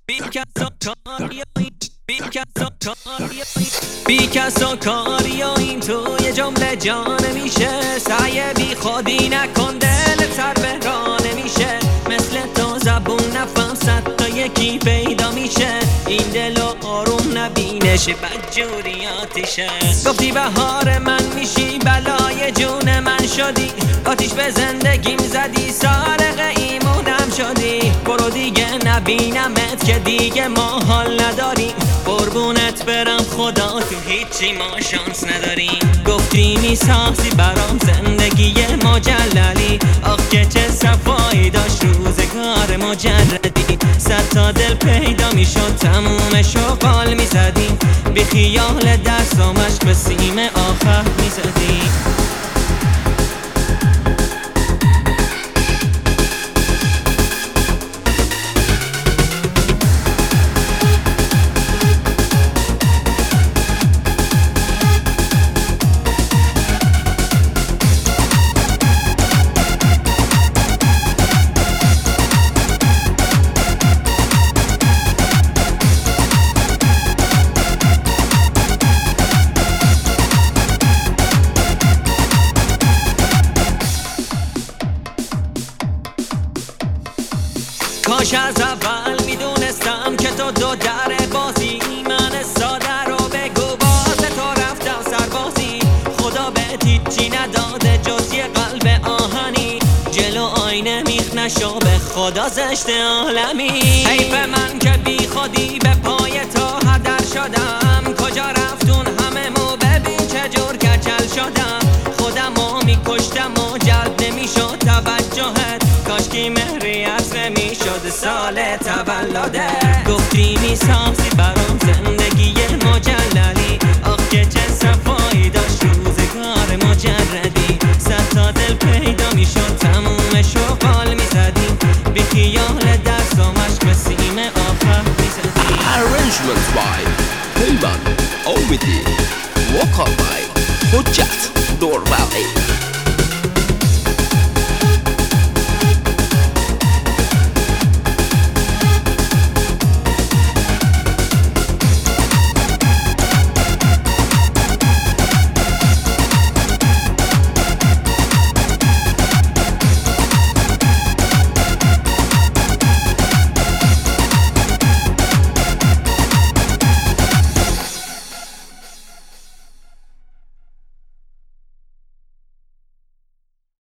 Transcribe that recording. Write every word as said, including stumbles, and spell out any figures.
بی کس و کاریایی بی کس و کاریایی بی کس و کاریایی تو یه جمله جا نمیشه. سعی بی خودی نکن دل سر به راه نمیشه. مثل تو زبون نفهم صد تا یکی پیدا میشه. این دل و آروم نبینش بدجوری آتیشه. گفتی بهار من میشی بلای جون من شدی. آتیش به زندگیم زدی سارق ایمونم شدی. برو دیگه نبینمت که دیگه ما حال نداریم. قربونت برم خدا تو هیچی ما شانس نداریم. گفتی میسازی برام زندگی مجللی. آخ که چه صفایی داشت روزگار مجردی. صد تا دل پیدا میشد تمومشو قال میزدیم. بی خیال دست و مشک به سیم آخر میزدیم. کاش از اول میدونستم که تو دو در بازی. من ساده رو بگو باز تو رفتم سربازی. خدا بهت هیچی نداده جز یه قلب آهنی. جلو آینه میخ نشو به خدا زشت عالمی. حیف من که بی خودی به پای تو هدر شدم. کجا رفتون همه مو ببین چجور کچل شدم. خودمو میکشتم و جلب نمیشد توجهت. کاشکی مهری از نمیشد سال تولده. گفتی میسازی برام زندگی مجللی. آخ که چه صفا